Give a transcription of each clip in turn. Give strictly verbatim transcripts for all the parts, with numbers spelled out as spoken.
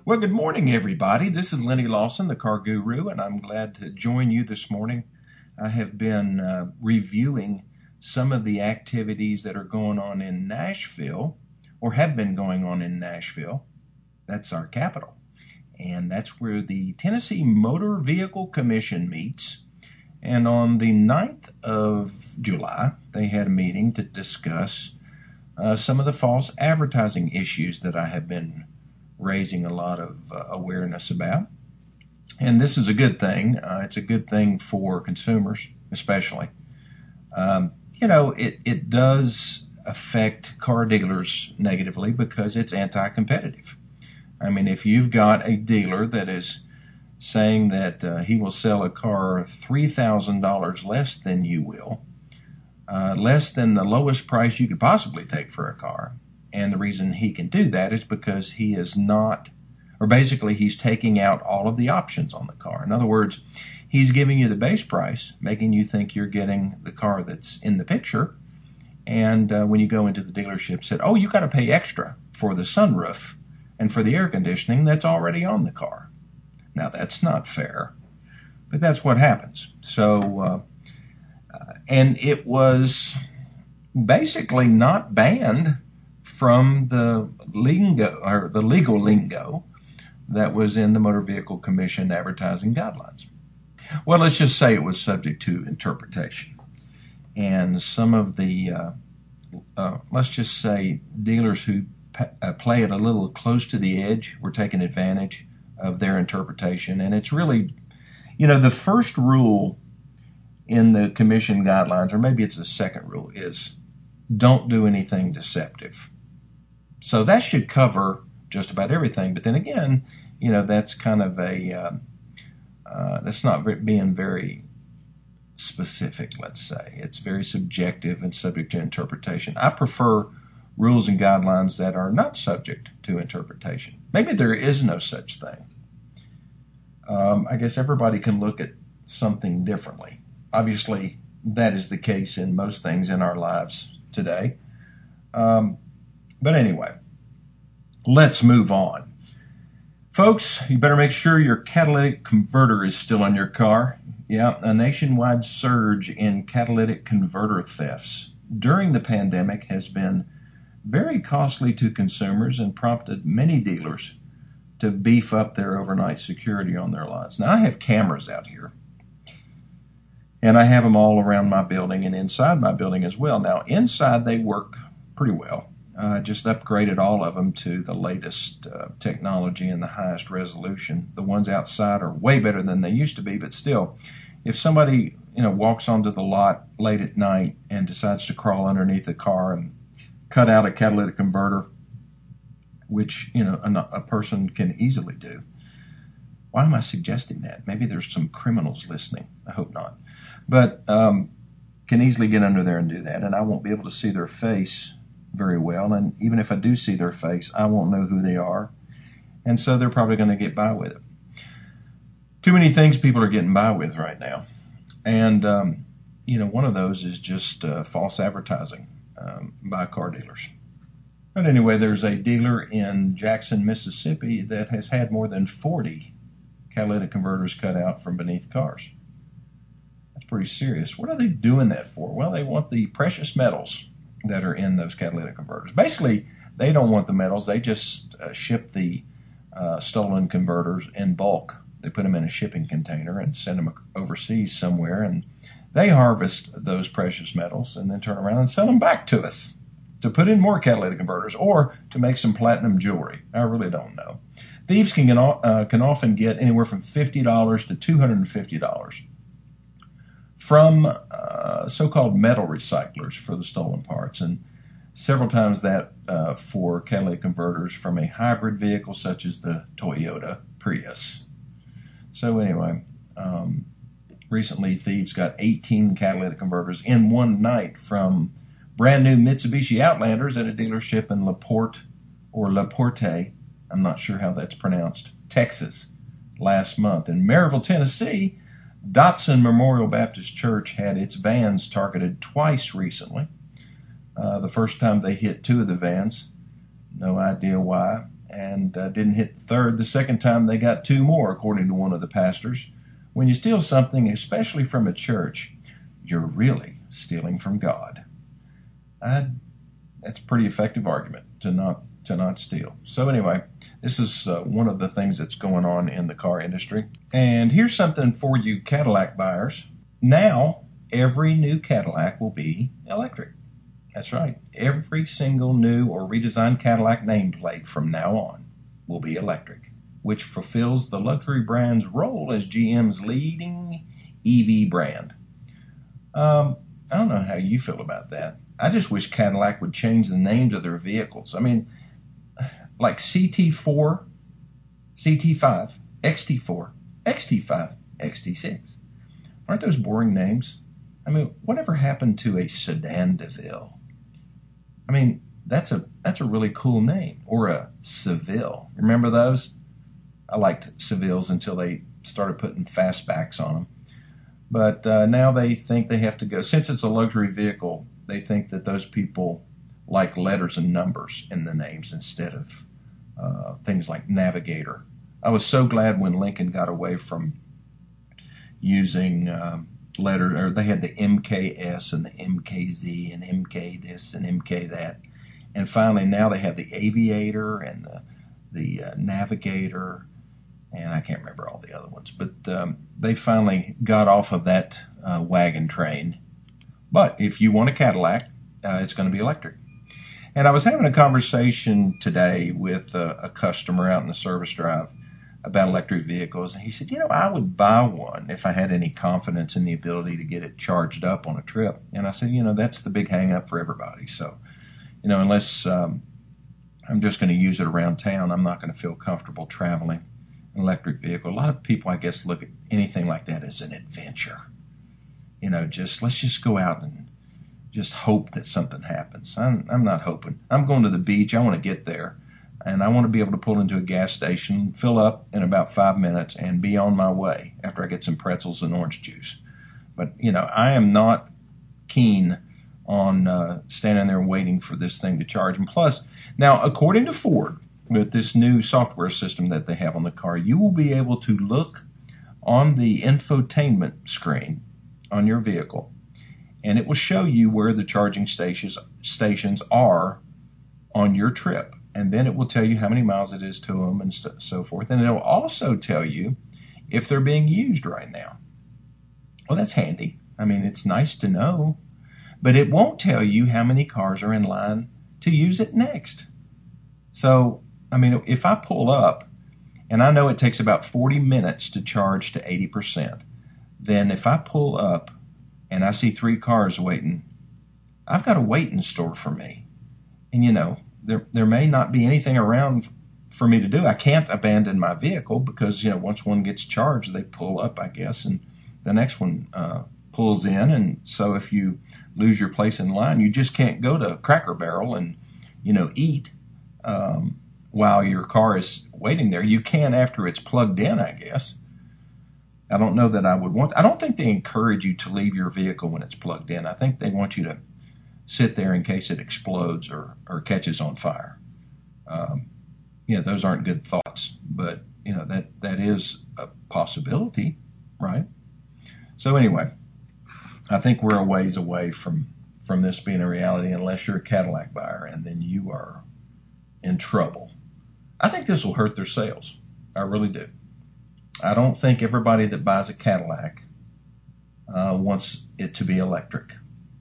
Well, good morning, everybody. This is Lenny Lawson, the Car Guru, and I'm glad to join you this morning. I have been uh, reviewing some of the activities that are going on in Nashville, or have been going on in Nashville. That's our capital. And that's where the Tennessee Motor Vehicle Commission meets. And on the ninth of July, they had a meeting to discuss uh, some of the false advertising issues that I have been raising a lot of uh, awareness about. And this is a good thing. Uh, it's a good thing for consumers, especially. Um, you know, it, it does affect car dealers negatively because it's anti-competitive. I mean, if you've got a dealer that is saying that uh, he will sell a car three thousand dollars less than you will, uh, less than the lowest price you could possibly take for a car, and the reason he can do that is because he is not, or basically he's taking out all of the options on the car. In other words, he's giving you the base price, making you think you're getting the car that's in the picture. And uh, when you go into the dealership, said, oh, you got to pay extra for the sunroof and for the air conditioning that's already on the car. Now, that's not fair, but that's what happens. So, uh, uh, and it was basically not banned from the lingo or the legal lingo that was in the Motor Vehicle Commission advertising guidelines. Well, let's just say it was subject to interpretation. And some of the, uh, uh, let's just say, dealers who p- uh, play it a little close to the edge were taking advantage of their interpretation. And it's really, you know, the first rule in the commission guidelines, or maybe it's the second rule, is don't do anything deceptive. So that should cover just about everything. But then again, you know, that's kind of a, uh, uh, that's not very, being very specific, let's say. It's very subjective and subject to interpretation. I prefer rules and guidelines that are not subject to interpretation. Maybe there is no such thing. Um, I guess everybody can look at something differently. Obviously, that is the case in most things in our lives today. Um, But anyway, let's move on. Folks, you better make sure your catalytic converter is still in your car. Yeah, a nationwide surge in catalytic converter thefts during the pandemic has been very costly to consumers and prompted many dealers to beef up their overnight security on their lots. Now, I have cameras out here, and I have them all around my building and inside my building as well. Now, inside they work pretty well. I uh, just upgraded all of them to the latest uh, technology and the highest resolution. The ones outside are way better than they used to be, but still, if somebody you know walks onto the lot late at night and decides to crawl underneath the car and cut out a catalytic converter, which you know a, a person can easily do. Why am I suggesting that? Maybe there's some criminals listening. I hope not. But um, can easily get under there and do that, and I won't be able to see their face very well, and even if I do see their face, I won't know who they are, and so they're probably going to get by with it. Too many things people are getting by with right now, and um, you know, one of those is just uh, false advertising um, by car dealers. But anyway, there's a dealer in Jackson, Mississippi that has had more than forty catalytic converters cut out from beneath cars. That's pretty serious. What are they doing that for? Well, they want the precious metals that are in those catalytic converters. Basically, they don't want the metals. They just uh, ship the uh, stolen converters in bulk. They put them in a shipping container and send them overseas somewhere, and they harvest those precious metals and then turn around and sell them back to us to put in more catalytic converters or to make some platinum jewelry. I really don't know. Thieves can, uh, can often get anywhere from fifty dollars to two hundred fifty dollars from uh, so-called metal recyclers for the stolen parts, and several times that uh, for catalytic converters from a hybrid vehicle such as the Toyota Prius. So anyway, um, recently thieves got eighteen catalytic converters in one night from brand new Mitsubishi Outlanders at a dealership in LaPorte, or LaPorte, I'm not sure how that's pronounced, Texas, last month. In Maryville, Tennessee, Dotson Memorial Baptist Church had its vans targeted twice recently. Uh, the first time they hit two of the vans, no idea why, and uh, didn't hit the third. The second time they got two more, according to one of the pastors. When you steal something, especially from a church, you're really stealing from God. I, that's a pretty effective argument to not to not steal. So anyway, this is uh, one of the things that's going on in the car industry. And here's something for you Cadillac buyers. Now, every new Cadillac will be electric. That's right. Every single new or redesigned Cadillac nameplate from now on will be electric, which fulfills the luxury brand's role as G M's leading E V brand. Um, I don't know how you feel about that. I just wish Cadillac would change the names of their vehicles. I mean, like C T four, C T five, X T four, X T five, X T six. Aren't those boring names? I mean, whatever happened to a Sedan DeVille? I mean, that's a that's a really cool name. Or a Seville. Remember those? I liked Sevilles until they started putting fastbacks on them. But uh, now they think they have to go. Since it's a luxury vehicle, they think that those people like letters and numbers in the names instead of uh, things like Navigator. I was so glad when Lincoln got away from using um, letter, or they had the M K S and the M K Z and M K this and M K that. And finally now they have the Aviator and the, the uh, Navigator, and I can't remember all the other ones. But um, they finally got off of that uh, wagon train. But if you want a Cadillac, uh, it's going to be electric. And I was having a conversation today with a, a customer out in the service drive about electric vehicles. And he said, you know, I would buy one if I had any confidence in the ability to get it charged up on a trip. And I said, you know, that's the big hang up for everybody. So, you know, unless um, I'm just going to use it around town, I'm not going to feel comfortable traveling an electric vehicle. A lot of people, I guess, look at anything like that as an adventure. You know, just let's just go out and just hope that something happens. I'm, I'm not hoping. I'm going to the beach. I want to get there. And I want to be able to pull into a gas station, fill up in about five minutes, and be on my way after I get some pretzels and orange juice. But, you know, I am not keen on uh, standing there waiting for this thing to charge. And plus, now, according to Ford, with this new software system that they have on the car, you will be able to look on the infotainment screen on your vehicle, and it will show you where the charging stations stations are on your trip. And then it will tell you how many miles it is to them and st- so forth. And it will also tell you if they're being used right now. Well, that's handy. I mean, it's nice to know. But it won't tell you how many cars are in line to use it next. So, I mean, if I pull up, and I know it takes about forty minutes to charge to eighty percent, then if I pull up and I see three cars waiting, I've got a waiting store for me. And, you know, there there may not be anything around for me to do. I can't abandon my vehicle because, you know, once one gets charged, they pull up, I guess, and the next one uh, pulls in. And so if you lose your place in line, you just can't go to Cracker Barrel and, you know, eat um, while your car is waiting there. You can after it's plugged in, I guess. I don't know that I would want. I don't think they encourage you to leave your vehicle when it's plugged in. I think they want you to sit there in case it explodes or, or catches on fire. Um, you know, those aren't good thoughts, but, you know, that, that is a possibility, right? So anyway, I think we're a ways away from, from this being a reality unless you're a Cadillac buyer, and then you are in trouble. I think this will hurt their sales. I really do. I don't think everybody that buys a Cadillac uh, wants it to be electric.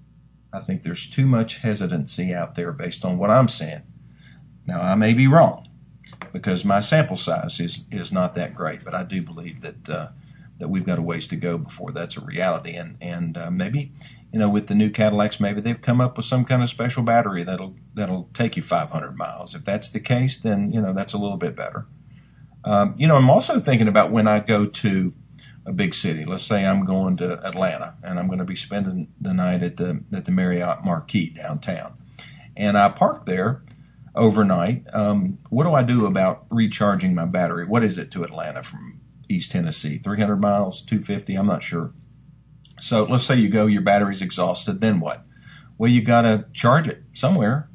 I think there's too much hesitancy out there based on what I'm seeing. Now, I may be wrong because my sample size is, is not that great, but I do believe that uh, that we've got a ways to go before that's a reality. And and uh, maybe, you know, with the new Cadillacs, maybe they've come up with some kind of special battery that'll that'll take you five hundred miles. If that's the case, then, you know, that's a little bit better. Um, you know, I'm also thinking about when I go to a big city. Let's say I'm going to Atlanta and I'm going to be spending the night at the at the Marriott Marquis downtown, and I park there overnight. Um, what do I do about recharging my battery? What is it to Atlanta from East Tennessee? three hundred miles, two hundred fifty? I'm not sure. So let's say you go, your battery's exhausted. Then what? Well, you got to charge it somewhere.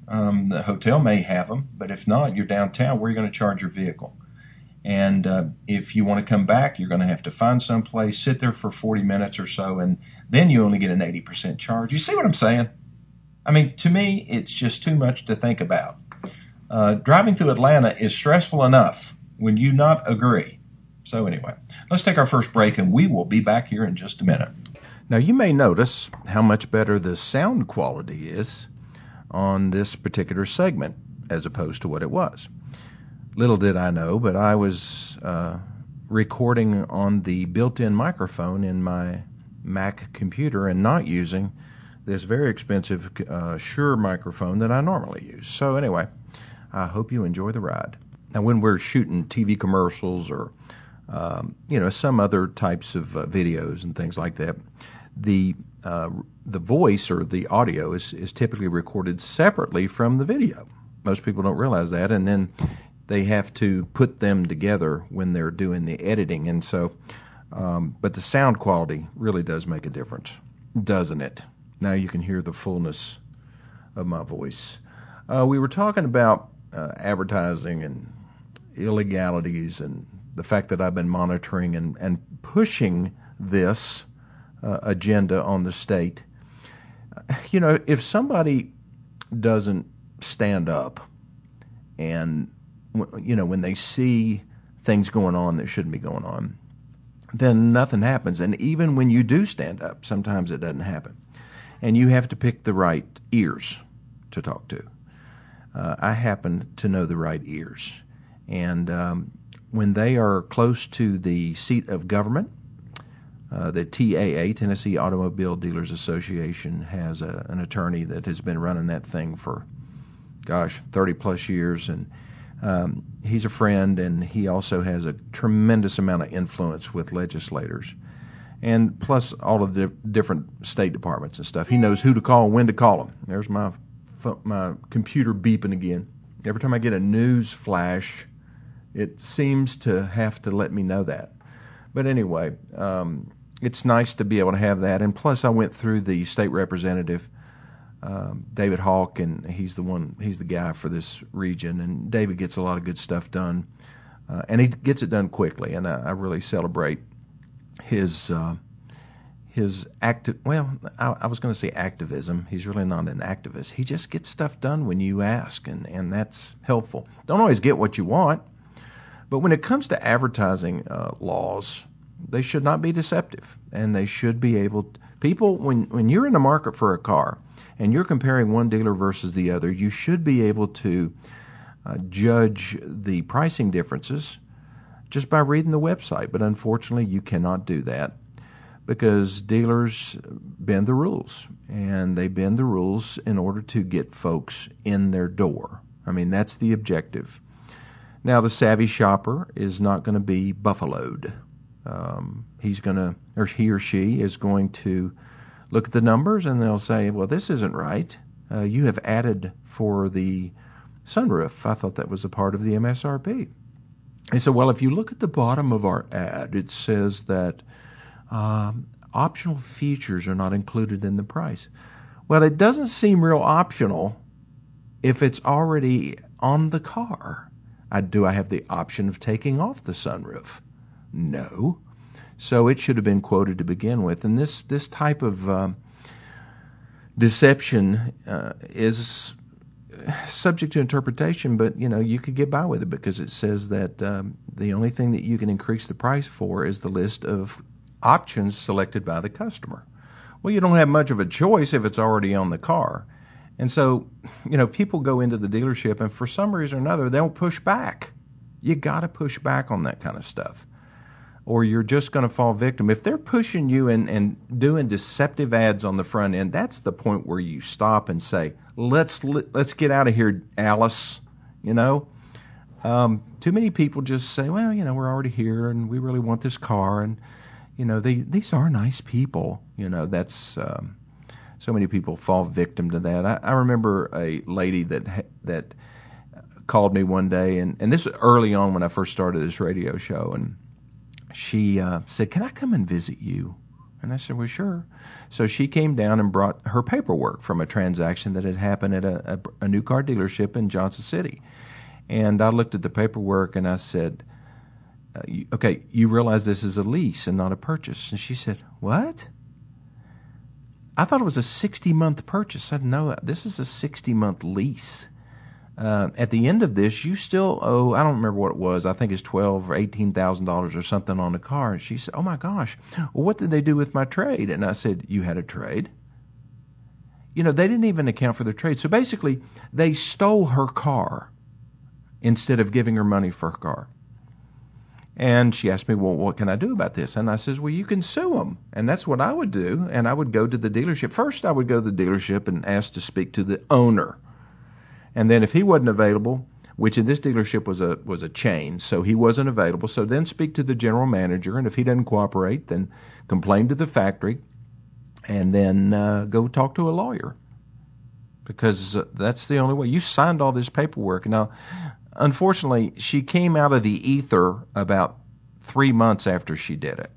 Um, the hotel may have them, but if not, you're downtown. Where are you going to charge your vehicle? And uh, if you want to come back, you're going to have to find some place, sit there for forty minutes or so, and then you only get an eighty percent charge. You see what I'm saying? I mean, to me, it's just too much to think about. Uh, driving through Atlanta is stressful enough. Would you not agree? So anyway, let's take our first break, and we will be back here in just a minute. Now, you may notice how much better the sound quality is on this particular segment as opposed to what it was. Little did I know, but I was uh, recording on the built-in microphone in my Mac computer and not using this very expensive uh, Shure microphone that I normally use. So anyway, I hope you enjoy the ride. Now, when we're shooting T V commercials or um, you know some other types of uh, videos and things like that, the uh, the voice or the audio is, is typically recorded separately from the video. Most people don't realize that, and then they have to put them together when they're doing the editing. And so, um, but the sound quality really does make a difference, doesn't it? Now you can hear the fullness of my voice. Uh, we were talking about uh, advertising and illegalities and the fact that I've been monitoring and, and pushing this uh, agenda on the state. You know, if somebody doesn't stand up and you know, when they see things going on that shouldn't be going on, then nothing happens. And even when you do stand up, sometimes it doesn't happen. And you have to pick the right ears to talk to. Uh, I happen to know the right ears. And um, when they are close to the seat of government, uh, the T A A, Tennessee Automobile Dealers Association, has a, an attorney that has been running that thing for, gosh, thirty plus years. And Um, he's a friend, and he also has a tremendous amount of influence with legislators, and plus all of the different state departments and stuff. He knows who to call and when to call them. There's my my computer beeping again. Every time I get a news flash, it seems to have to let me know that. But anyway, um, it's nice to be able to have that. And plus, I went through the state representative, Um, David Hawk, and he's the one. He's the guy for this region. And David gets a lot of good stuff done, uh, and he gets it done quickly. And I, I really celebrate his uh, his active. Well, I, I was going to say activism. He's really not an activist. He just gets stuff done when you ask, and and that's helpful. Don't always get what you want, but when it comes to advertising uh, laws, they should not be deceptive, and they should be able. To, people, when when you're in the market for a car, and you're comparing one dealer versus the other, you should be able to uh, judge the pricing differences just by reading the website. But unfortunately, you cannot do that because dealers bend the rules, and they bend the rules in order to get folks in their door. I mean, that's the objective. Now, the savvy shopper is not going to be buffaloed. Um, he's going to, or he or she is going to look at the numbers, and they'll say, well, this isn't right. Uh, you have added for the sunroof. I thought that was a part of the M S R P. And so, well, if you look at the bottom of our ad, it says that um, optional features are not included in the price. Well, it doesn't seem real optional if it's already on the car. I, do I have the option of taking off the sunroof? No. So it should have been quoted to begin with. And this, this type of um, deception uh, is subject to interpretation, but, you know, you could get by with it because it says that um, the only thing that you can increase the price for is the list of options selected by the customer. Well, you don't have much of a choice if it's already on the car. And so, you know, people go into the dealership, and for some reason or another, they'll push back. You got to push back on that kind of stuff, or you're just going to fall victim. If they're pushing you and, and doing deceptive ads on the front end, that's the point where you stop and say, let's let's get out of here, Alice. You know, um, too many people just say, well, you know, we're already here and we really want this car. And, you know, they, these are nice people. You know, that's um, so many people fall victim to that. I, I remember a lady that that called me one day, and, and this was early on when I first started this radio show, and she uh, said, can I come and visit you? And I said, well, sure. So she came down and brought her paperwork from a transaction that had happened at a, a, a new car dealership in Johnson City. And I looked at the paperwork and I said, uh, you, okay, you realize this is a lease and not a purchase. And she said, what? I thought it was a sixty-month purchase. I said, no, this is a sixty-month lease. Uh, at the end of this, you still owe, I don't remember what it was, I think it's twelve thousand dollars or eighteen thousand dollars or something on the car. And she said, oh my gosh, well, what did they do with my trade? And I said, you had a trade? You know, they didn't even account for the trade. So basically, they stole her car instead of giving her money for her car. And she asked me, well, what can I do about this? And I says, well, you can sue them. And that's what I would do. And I would go to the dealership. First, I would go to the dealership and ask to speak to the owner. And then if he wasn't available, which in this dealership was a was a chain, so he wasn't available, so then speak to the general manager, and if he doesn't cooperate, then complain to the factory, and then uh, go talk to a lawyer, because uh, that's the only way. You signed all this paperwork. Now, unfortunately, she came out of the ether about three months after she did it,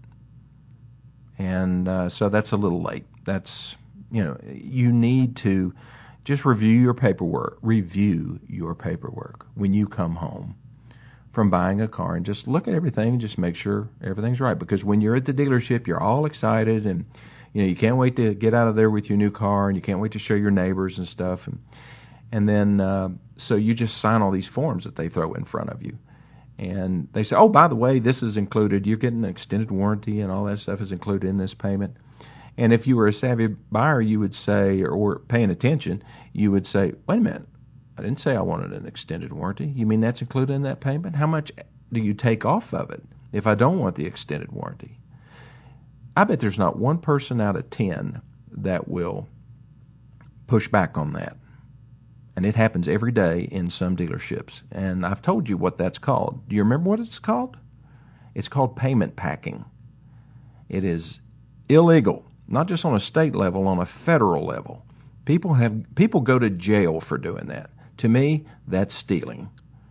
and uh, so that's a little late. That's, you know, you need to just review your paperwork, review your paperwork when you come home from buying a car, and just look at everything and just make sure everything's right. Because when you're at the dealership, you're all excited, and you know you can't wait to get out of there with your new car, and you can't wait to show your neighbors and stuff. And and then uh, so you just sign all these forms that they throw in front of you, and they say, oh, by the way, this is included. You're getting an extended warranty, and all that stuff is included in this payment. And if you were a savvy buyer, you would say, or paying attention, you would say, wait a minute, I didn't say I wanted an extended warranty. You mean that's included in that payment? How much do you take off of it if I don't want the extended warranty? I bet there's not one person out of ten that will push back on that. And it happens every day in some dealerships. And I've told you what that's called. Do you remember what it's called? It's called payment packing. It is illegal. Not just on a state level, on a federal level. People have people go to jail for doing that. To me, that's stealing.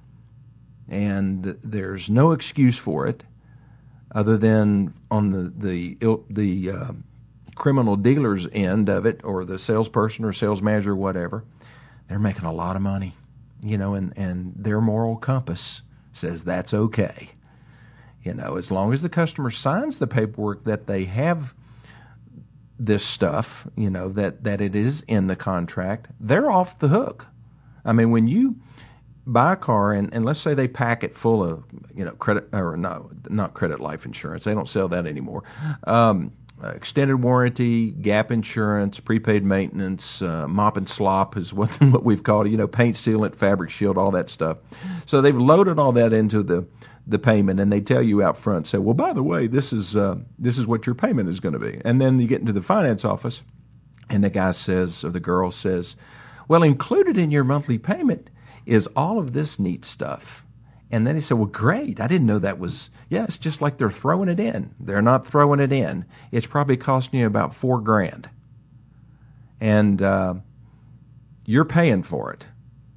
And there's no excuse for it other than on the the the uh, criminal dealer's end of it, or the salesperson or sales manager or whatever. They're making a lot of money, you know, and, and their moral compass says that's okay. You know, as long as the customer signs the paperwork that they have this stuff, you know, that, that it is in the contract, they're off the hook. I mean, when you buy a car and, and let's say they pack it full of, you know, credit, or no, not credit life insurance. They don't sell that anymore. Um, uh, extended warranty, gap insurance, prepaid maintenance, uh, mop and slop is what, what we've called it, you know, paint sealant, fabric shield, all that stuff. So they've loaded all that into the the payment, and they tell you out front, say, well, by the way, this is uh, this is what your payment is going to be. And then you get into the finance office, and the guy says, or the girl says, well, included in your monthly payment is all of this neat stuff. And then he said, well, great. I didn't know that was, yeah, it's just like they're throwing it in. They're not throwing it in. It's probably costing you about four grand. And uh, you're paying for it.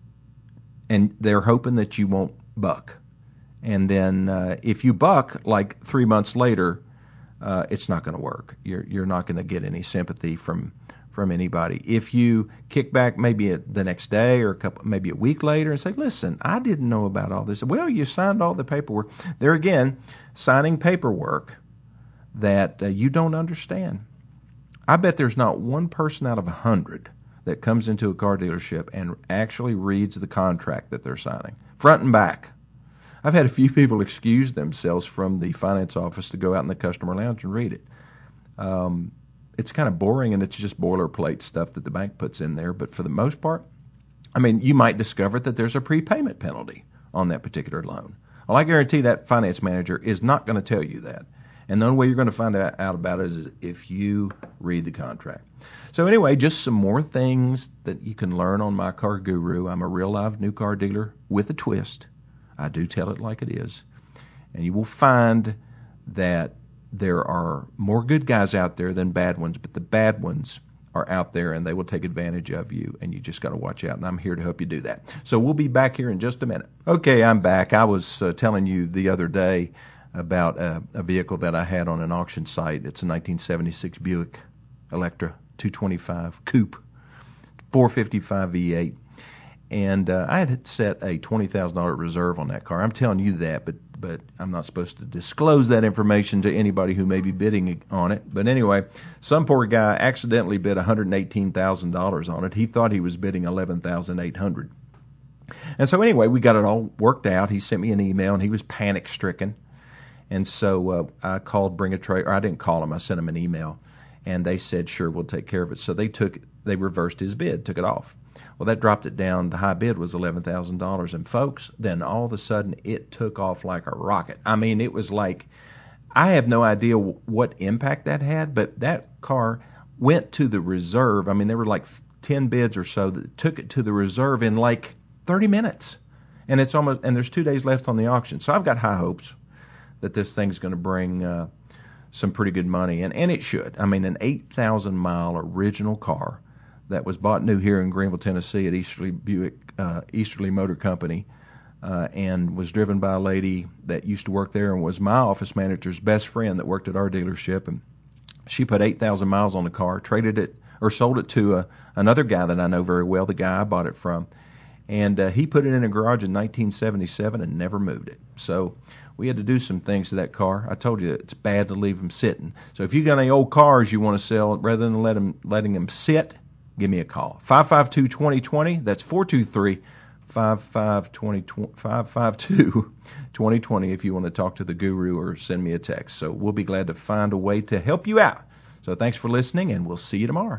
And they're hoping that you won't buck. And then uh, if you buck, like three months later, uh, it's not going to work. You're you're not going to get any sympathy from from anybody. If you kick back maybe the next day or a couple, maybe a week later and say, listen, I didn't know about all this. Well, you signed all the paperwork. There again, signing paperwork that uh, you don't understand. I bet there's not one person out of a hundred that comes into a car dealership and actually reads the contract that they're signing, front and back. I've had a few people excuse themselves from the finance office to go out in the customer lounge and read it. Um, it's kind of boring, and it's just boilerplate stuff that the bank puts in there. But for the most part, I mean, you might discover that there's a prepayment penalty on that particular loan. Well, I guarantee that finance manager is not going to tell you that. And the only way you're going to find out about it is if you read the contract. So anyway, just some more things that you can learn on My Car Guru. I'm a real live new car dealer with a twist. I do tell it like it is. And you will find that there are more good guys out there than bad ones, but the bad ones are out there and they will take advantage of you, and you just got to watch out, and I'm here to help you do that. So we'll be back here in just a minute. Okay, I'm back. I was uh, telling you the other day about a, a vehicle that I had on an auction site. It's a nineteen seventy-six Buick Electra two twenty-five Coupe, four fifty-five V eight. And uh, I had set a twenty thousand dollars reserve on that car. I'm telling you that, but but I'm not supposed to disclose that information to anybody who may be bidding on it. But anyway, some poor guy accidentally bid one hundred eighteen thousand dollars on it. He thought he was bidding eleven thousand eight hundred dollars. And so anyway, we got it all worked out. He sent me an email, and he was panic-stricken. And so uh, I called Bring a Trailer. I didn't call him. I sent him an email. And they said, sure, we'll take care of it. So they took, they reversed his bid, took it off. Well, that dropped it down. The high bid was eleven thousand dollars. And folks, then all of a sudden it took off like a rocket. I mean, it was like, I have no idea what impact that had, but that car went to the reserve. I mean, there were like ten bids or so that took it to the reserve in like thirty minutes. And it's almost, and there's two days left on the auction. So I've got high hopes that this thing's going to bring uh, some pretty good money. And, and it should. I mean, an eight thousand mile original car that was bought new here in Greenville, Tennessee at Easterly Buick, uh, Easterly Motor Company, uh, and was driven by a lady that used to work there and was my office manager's best friend that worked at our dealership. And she put eight thousand miles on the car, traded it, or sold it to a, another guy that I know very well, the guy I bought it from. And uh, he put it in a garage in nineteen seventy-seven and never moved it. So we had to do some things to that car. I told you it's bad to leave them sitting. So if you got any old cars you want to sell, rather than let them, letting them sit, give me a call. five five two, two zero two zero. That's four two three, five five two zero two zero if you want to talk to the guru or send me a text. So we'll be glad to find a way to help you out. So thanks for listening, and we'll see you tomorrow.